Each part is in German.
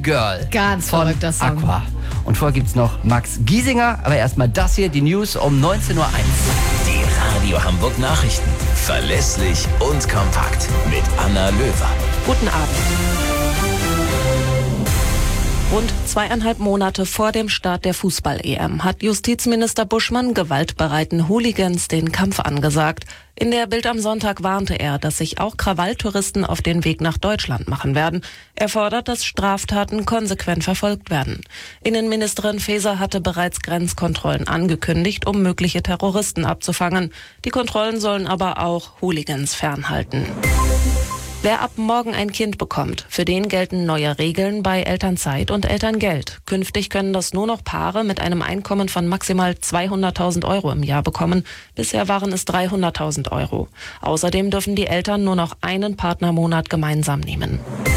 Girl Ganz von verrückter Song. Aqua. Und vorher gibt's noch Max Giesinger, aber erstmal das hier, die News um 19:01 Uhr. Die Radio Hamburg Nachrichten. Verlässlich und kompakt. Mit Anna Löwer. Guten Abend. Rund 2,5 Monate vor dem Start der Fußball-EM hat Justizminister Buschmann gewaltbereiten Hooligans den Kampf angesagt. In der Bild am Sonntag warnte er, dass sich auch Krawalltouristen auf den Weg nach Deutschland machen werden. Er fordert, dass Straftaten konsequent verfolgt werden. Innenministerin Faeser hatte bereits Grenzkontrollen angekündigt, um mögliche Terroristen abzufangen. Die Kontrollen sollen aber auch Hooligans fernhalten. Wer ab morgen ein Kind bekommt, für den gelten neue Regeln bei Elternzeit und Elterngeld. Künftig können das nur noch Paare mit einem Einkommen von maximal 200.000 Euro im Jahr bekommen. Bisher waren es 300.000 Euro. Außerdem dürfen die Eltern nur noch einen Partnermonat gemeinsam nehmen.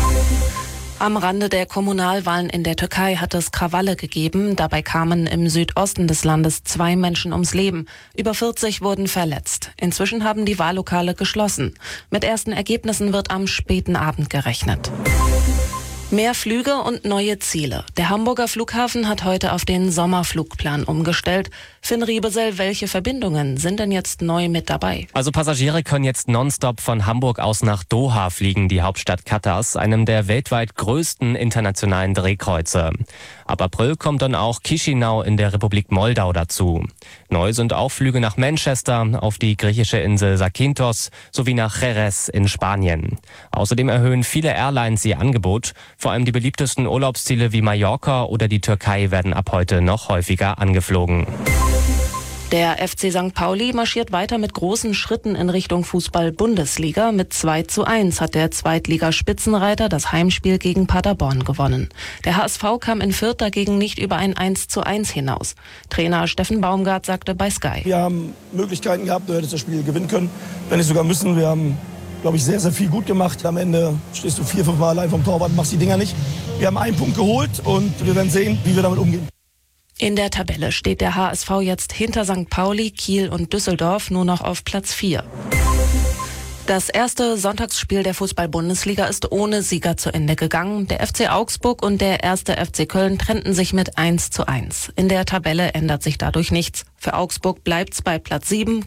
Am Rande der Kommunalwahlen in der Türkei hat es Krawalle gegeben. Dabei kamen im Südosten des Landes 2 Menschen ums Leben. Über 40 wurden verletzt. Inzwischen haben die Wahllokale geschlossen. Mit ersten Ergebnissen wird am späten Abend gerechnet. Mehr Flüge und neue Ziele. Der Hamburger Flughafen hat heute auf den Sommerflugplan umgestellt. Finn Riebesell, welche Verbindungen sind denn jetzt neu mit dabei? Also Passagiere können jetzt nonstop von Hamburg aus nach Doha fliegen, die Hauptstadt Katars, einem der weltweit größten internationalen Drehkreuze. Ab April kommt dann auch Chișinău in der Republik Moldau dazu. Neu sind auch Flüge nach Manchester, auf die griechische Insel Zakynthos sowie nach Jerez in Spanien. Außerdem erhöhen viele Airlines ihr Angebot. Vor allem die beliebtesten Urlaubsziele wie Mallorca oder die Türkei werden ab heute noch häufiger angeflogen. Der FC St. Pauli marschiert weiter mit großen Schritten in Richtung Fußball-Bundesliga. Mit 2:1 hat der Zweitligaspitzenreiter das Heimspiel gegen Paderborn gewonnen. Der HSV kam in Fürth dagegen nicht über ein 1:1 hinaus. Trainer Steffen Baumgart sagte bei Sky: Wir haben Möglichkeiten gehabt, du hättest das Spiel gewinnen können, wenn nicht sogar müssen. Wir haben, glaube ich, sehr, sehr viel gut gemacht. Am Ende stehst du 4-5 Mal allein vom Torwart und machst die Dinger nicht. Wir haben einen Punkt geholt und wir werden sehen, wie wir damit umgehen. In der Tabelle steht der HSV jetzt hinter St. Pauli, Kiel und Düsseldorf nur noch auf Platz 4. Das erste Sonntagsspiel der Fußball-Bundesliga ist ohne Sieger zu Ende gegangen. Der FC Augsburg und der 1. FC Köln trennten sich mit 1:1. In der Tabelle ändert sich dadurch nichts. Für Augsburg bleibt's bei Platz 7.